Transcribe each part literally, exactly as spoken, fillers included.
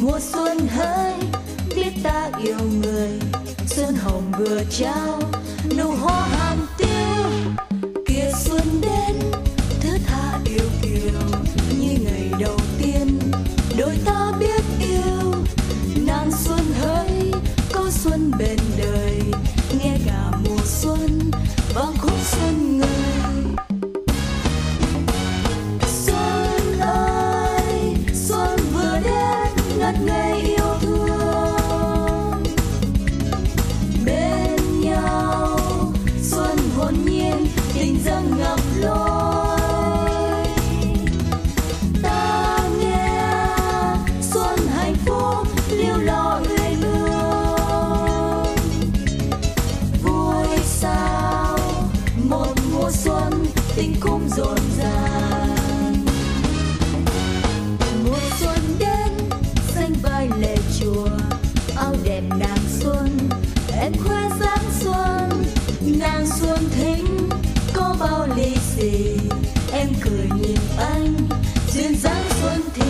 mùa xuân hỡi biết ta yêu người, xuân hồng vừa trao nụ hoa hàm tiêu. Kìa xuân đến thứ tha yêu kiều, như ngày đầu tiên đôi ta biết yêu. Nàng xuân hỡi có xuân bên đời, nghe cả mùa xuân vang khúc xuân người. Xuân ơi xuân vừa đến ngất ngây yêu thương, bên nhau xuân hồn nhiên tình dâng ngập lối. Ta nghe xuân hạnh phúc liêu lo người hương, vui sao một mùa xuân tình cung rộn ràng. Mùa xuân đến xanh vai lệ chùa, áo đẹp nàng xuân em khoe dáng xuân. Nàng xuân thính có bao lì xì, em cười nhìn anh duyên dáng xuân thì.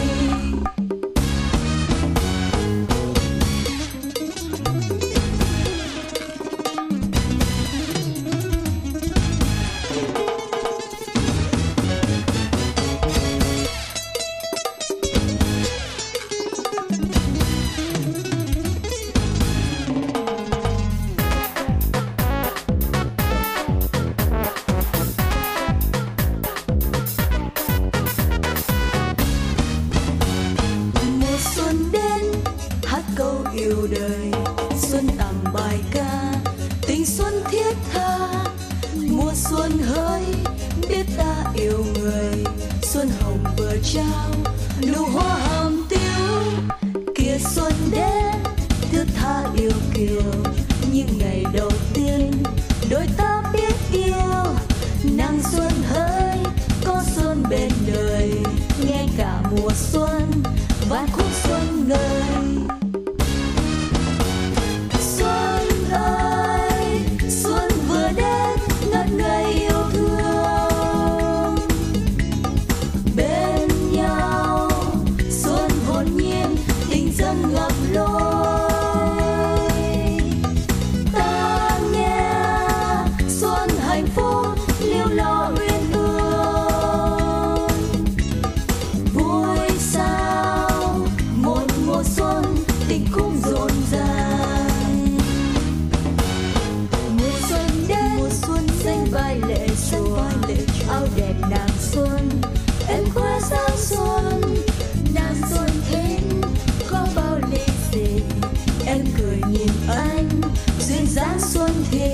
Câu yêu đời xuân tặng bài ca tình xuân thiết tha. Mùa xuân hỡi biết ta yêu người, xuân hồng vừa trao nụ hoa hàm tiêu. Kìa xuân đến thứ tha yêu kiều, như ngày đầu tiên đôi ta biết yêu. Nàng xuân hỡi có xuân bên đời, nghe cả mùa xuân vang khúc xuân ngời. Ngập lối ta nghe xuân hạnh phúc liêu lo uyên ương. Vui sao một mùa xuân tình cung rộn ràng. Mùa xuân đến mùa xuân xanh vai lệ chùa, áo đẹp nàng xuân em khoe dáng xuân. Nàng xuân thính có bao lì xì, em cười nhìn anh duyên dáng xuân thì.